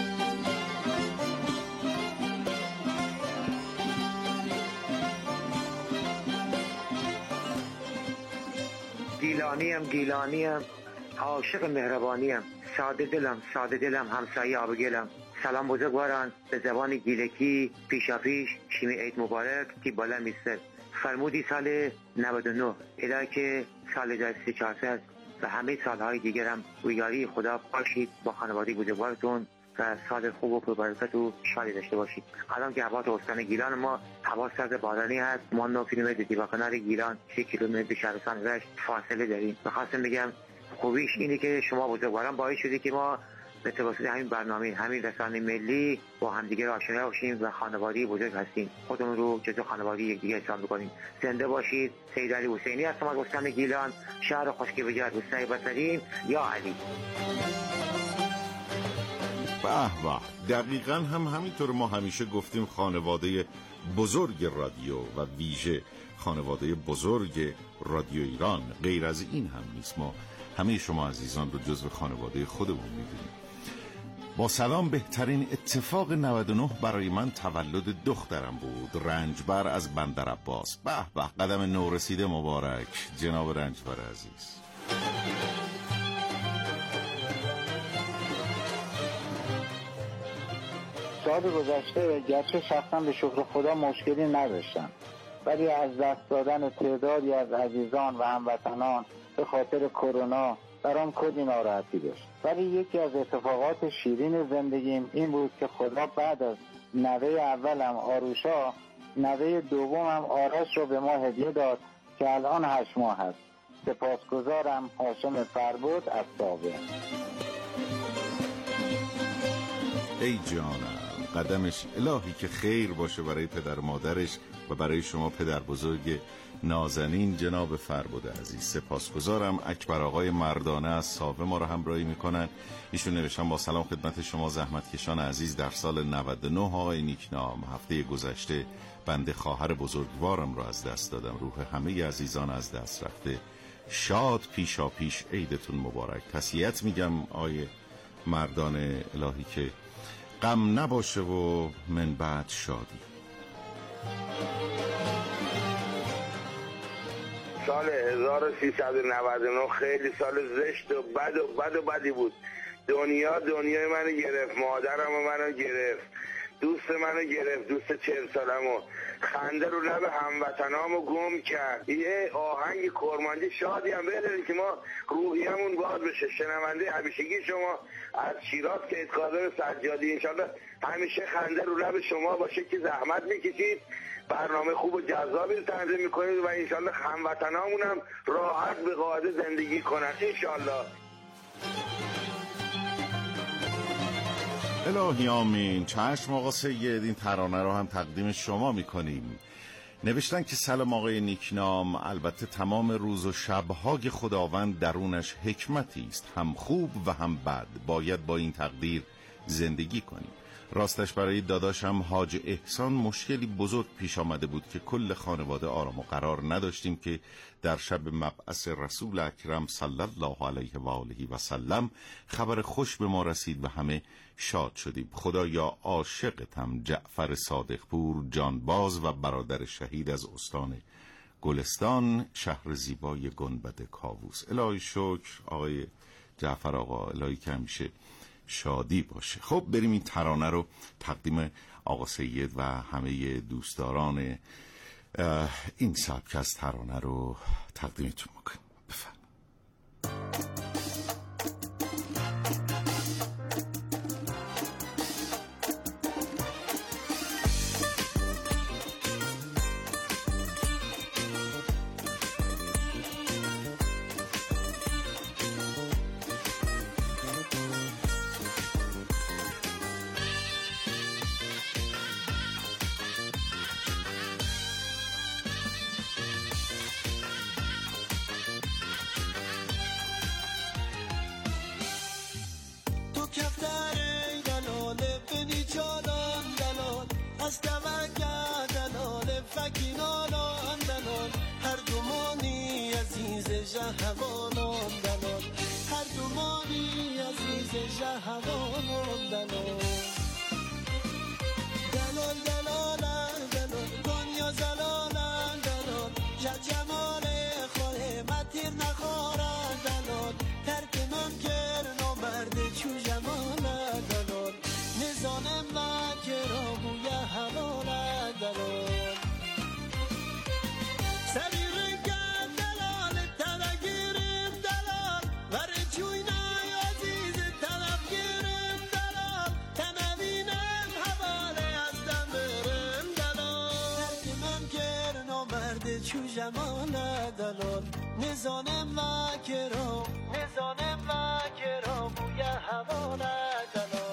گیلانیم گیلانیم عاشق مهربانیم، ساده دلم ساده دلم همسایه آبگلم. سلام بزرگواران، به زبان گیلکی پیشا پیش شیمی عید مبارک تی بالا میستر. فرمودی سال نود و نه الهی که سال هزار و سیصد و چهارصد و همه سالهای دیگرم رویاری خدا باشید با خانواده بزرگوارتون و سال خوب و پربرکت و شادی داشته باشید. الان که هوا تو استان گیلان ما هوا سرد بارانی هست. ما نه کیلومتر دیوا کنار گیلان، سه کیلومتر به شهرستان رشت فاصله داریم. می‌خواستم بگم خوبیش اینه که شما بزرگواران باعث شدی که ما به توسط همین برنامه، همین رسانه ملی با همدیگه آشنا باشیم و خانواده بزرگ هستیم. خودمون رو جزو خانواده یکدیگه حساب بکنیم. زنده باشید. سید علی حسینی هستم از استان گیلان، شهر خشکی بجات روستای بصرین. یا علی. به به، دقیقاً هم همینطور. ما همیشه گفتیم خانواده بزرگ رادیو و ویژه خانواده بزرگ رادیو ایران غیر از این هم نیست. ما همه شما عزیزان رو جزو خانواده خودمون می‌دونیم. با سلام، بهترین اتفاق نود و نه برای من تولد دخترم بود، رنجبر از بندر عباس. به به، قدم نو رسیده مبارک جناب رنجبر عزیز. سال گذشته گرچه شخصا به شکر خدا مشکلی نداشتم، ولی از دست دادن تعدادی از عزیزان و هموطنان به خاطر کرونا برام کلی ناراحتی داشت. ولی یکی از اتفاقات شیرین زندگیم این بود که خدا بعد از نوه اولم آروشا، نوه دومم آرش رو به ما هدیه داد که الان هشت ماه هست. سپاسگزارم. هاشم فربود از سابق. ای جانم، قدمش الهی که خیر باشه برای پدر و مادرش و برای شما پدر بزرگ نازنین جناب فربود عزیز. سپاسگزارم. اکبر آقای مردانه از ساوه ما رو همراهی میکنن. ایشون نوشتن با سلام خدمت شما زحمتکشان عزیز، در سال نود و نه آقای نیکنام، هفته گذشته بنده خواهر بزرگوارم رو از دست دادم. روح همه عزیزان از دست رفته. شاد پیشا پیش عیدتون مبارک. تسلیت میگم آقای مردانه، الهی که غم نباشه و من بعد شادی. سال هزار و سیصد و نود و نه خیلی سال زشت و بد و بد و بدی بود. دنیا دنیای منو گرفت، مادرم منو گرفت، دوست منو گرفت، دوست چهل سالمو، خنده رو لب هموطنامو گم کرد. یه آهنگ کرمانجی شادی هم بداریم که ما روحیمون باز بشه. شنونده همیشگی شما از شیراز که کاظم سجادی، انشالله همیشه خنده رو لب شما باشه که زحمت میکشید، برنامه خوب و جذابی رو تنظیم میکنید و انشالله هموطنامون هم راحت به قاعده زندگی کنن انشالله. الهی آمین. چشم آقا سید، این ترانه رو هم تقدیم شما میکنیم. نوشتن که سلام آقای نیکنام، البته تمام روز و شبهای خداوند درونش حکمتی است، هم خوب و هم بد، باید با این تقدیر زندگی کنیم. راستش برای داداشم حاج احسان مشکلی بزرگ پیش آمده بود که کل خانواده آرام و قرار نداشتیم که در شب مبعث رسول اکرم صلی الله علیه و آله و سلم خبر خوش به ما رسید و همه شاد شدیم. خدایا عاشقتم جعفر صادقپور جانباز و برادر شهید از استان گلستان، شهر زیبای گنبد کاووس. الهی شکر آقای جعفر آقا، الهی که همیشه شادی باشه. خب بریم این ترانه رو تقدیم آقا سید و همه دوستداران این سبک از ترانه رو تقدیمتون میکنیم. بفرمایید. نزانم و کرام نزانم و کرام بوی هوا ندلال.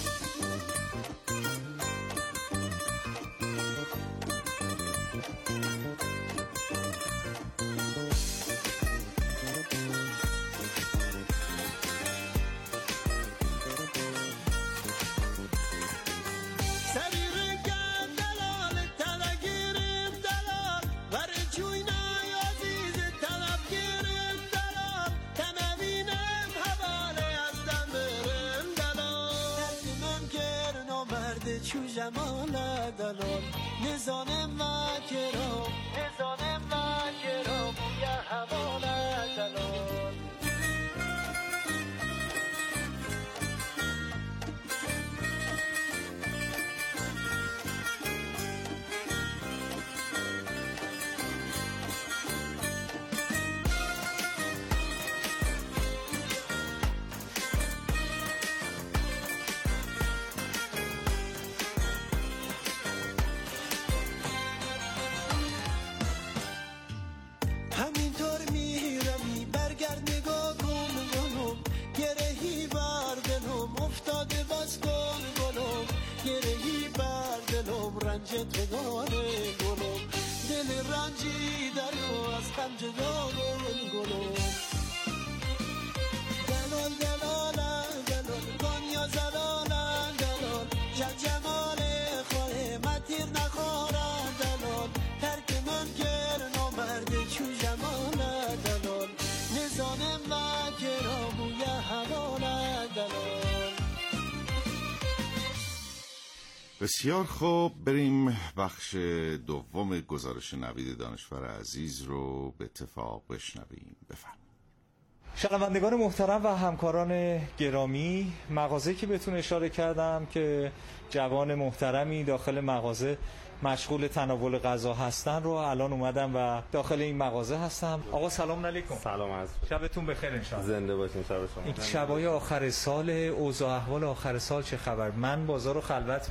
نزانم و کرام نزانم و کرام بوی هوا ندلال. دل رنجی در از غم جدا گلو دلال دلال دلال دنیا زلال دلال جمال خواه متیر نخورن دلال ترک منکر نامرد چو جمال دلال نزانم و کراموی حلال دلال. بسیار خوب، بریم بخش دوم گزارش نوید دانشور عزیز رو به اتفاق بشنویم. بفرمایید. شنوندگان محترم و همکاران گرامی، مغازه‌ای که بهتون اشاره کردم که جوان محترمی داخل مغازه مشغول تناول غذا هستن رو الان اومدم و داخل این مغازه هستم. آقا سلام علیکم. سلام عرض. شبتون بخیر ان شاء الله. زنده باشین. شب شما. این شبای آخر سال، اوضاع احوال آخر سال چه خبر؟ من بازار رو خلوت